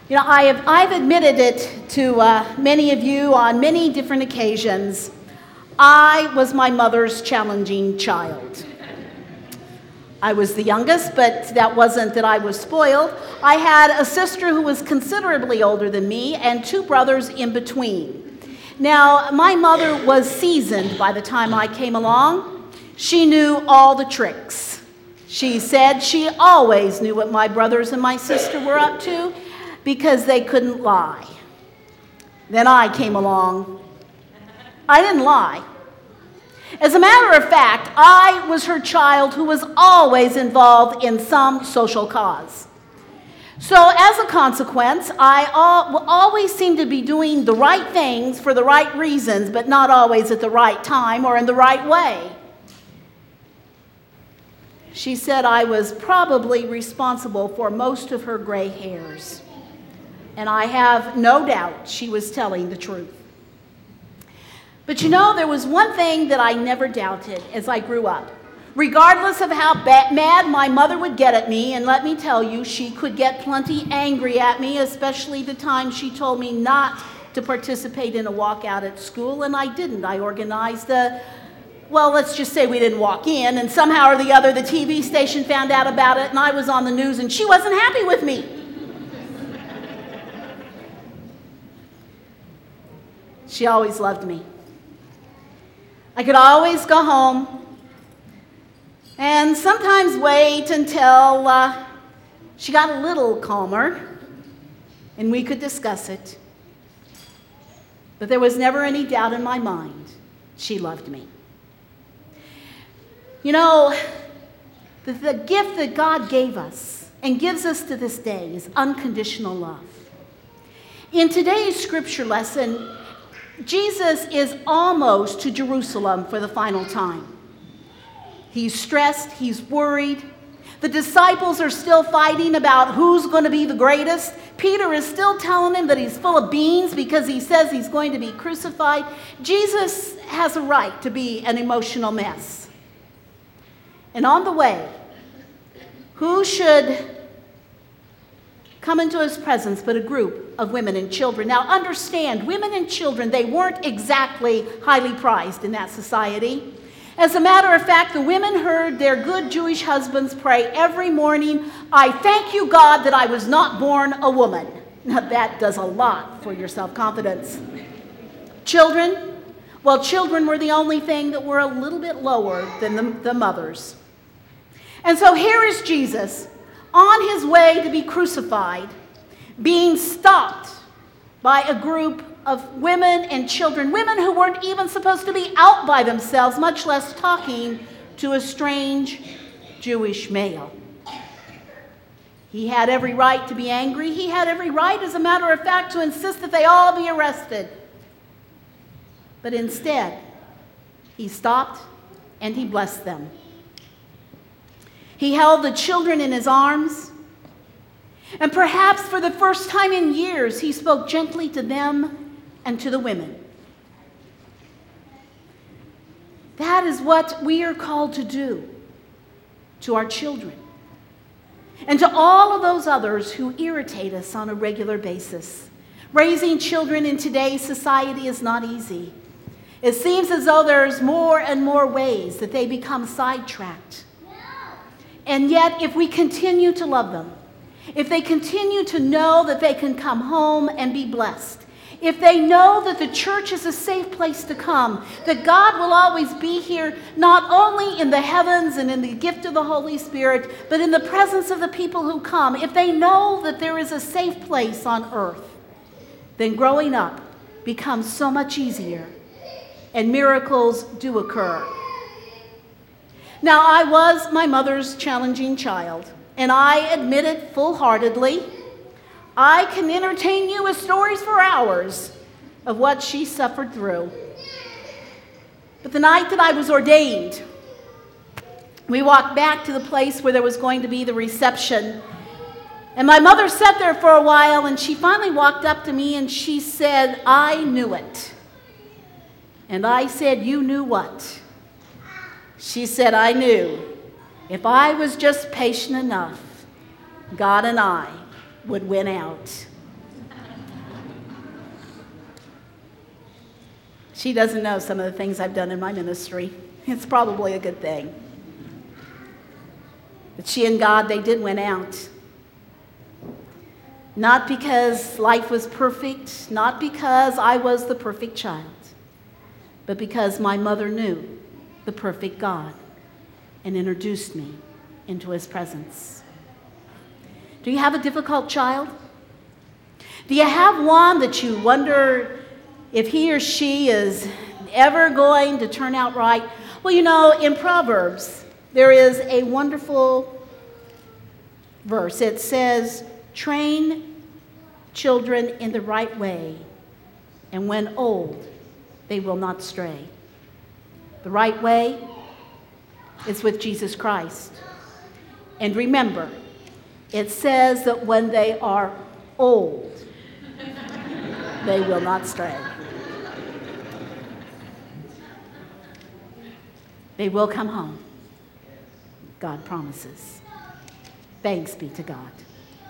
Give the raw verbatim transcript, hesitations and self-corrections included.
You know, I have, I've admitted it to uh, many of you on many different occasions. I was my mother's challenging child. I was the youngest, but that wasn't that I was spoiled. I had a sister who was considerably older than me and two brothers in between. Now, my mother was seasoned by the time I came along. She knew all the tricks. She said she always knew what my brothers and my sister were up to because they couldn't lie. Then I came along. I didn't lie. As a matter of fact, I was her child who was always involved in some social cause. So as a consequence, I al- always seemed to be doing the right things for the right reasons, but not always at the right time or in the right way. She said I was probably responsible for most of her gray hairs. And I have no doubt she was telling the truth. But you know, there was one thing that I never doubted as I grew up. Regardless of how bad, mad my mother would get at me, and let me tell you, she could get plenty angry at me, especially the time she told me not to participate in a walkout at school, and I didn't. I organized a, well, let's just say we didn't walk in, and somehow or the other the T V station found out about it, and I was on the news, and she wasn't happy with me. She always loved me. I could always go home and sometimes wait until uh, she got a little calmer and we could discuss it. But there was never any doubt in my mind she loved me. You know, the, the gift that God gave us and gives us to this day is unconditional love. In today's scripture lesson, Jesus is almost to Jerusalem for the final time. He's stressed, he's worried. The disciples are still fighting about who's going to be the greatest. Peter is still telling him that he's full of beans because he says he's going to be crucified. Jesus has a right to be an emotional mess. And on the way, who should come into his presence but a group of women and children? Now understand, women and children, they weren't exactly highly prized in that society. As a matter of fact, the women heard their good Jewish husbands pray every morning, "I thank you, God, that I was not born a woman." Now that does a lot for your self-confidence. Children, well, children were the only thing that were a little bit lower than the, the mothers. And so here is Jesus on his way to be crucified, being stopped by a group of women and children, women who weren't even supposed to be out by themselves, much less talking to a strange Jewish male. He had every right to be angry. He had every right, as a matter of fact, to insist that they all be arrested. But instead, he stopped and he blessed them. He held the children in his arms, and perhaps for the first time in years, he spoke gently to them and to the women. That is what we are called to do to our children and to all of those others who irritate us on a regular basis. Raising children in today's society is not easy. It seems as though there's more and more ways that they become sidetracked. And yet, if we continue to love them, if they continue to know that they can come home and be blessed, if they know that the church is a safe place to come, that God will always be here, not only in the heavens and in the gift of the Holy Spirit, but in the presence of the people who come, if they know that there is a safe place on earth, then growing up becomes so much easier, and miracles do occur. Now, I was my mother's challenging child, and I admit it full-heartedly. I can entertain you with stories for hours of what she suffered through. But the night that I was ordained, we walked back to the place where there was going to be the reception. And my mother sat there for a while, and she finally walked up to me and she said, "I knew it." And I said, "You knew what?" She said, "I knew if I was just patient enough, God and I would win out." She doesn't know some of the things I've done in my ministry. It's probably a good thing. But she and God, they did win out. Not because life was perfect, not because I was the perfect child, but because my mother knew the perfect God and introduced me into his presence. Do you have a difficult child? Do you have one that you wonder if he or she is ever going to turn out right? Well, you know, in Proverbs, there is a wonderful verse. It says, train children in the right way, and when old, they will not stray. The right way is with Jesus Christ. And remember, it says that when they are old, they will not stray. They will come home. God promises. Thanks be to God.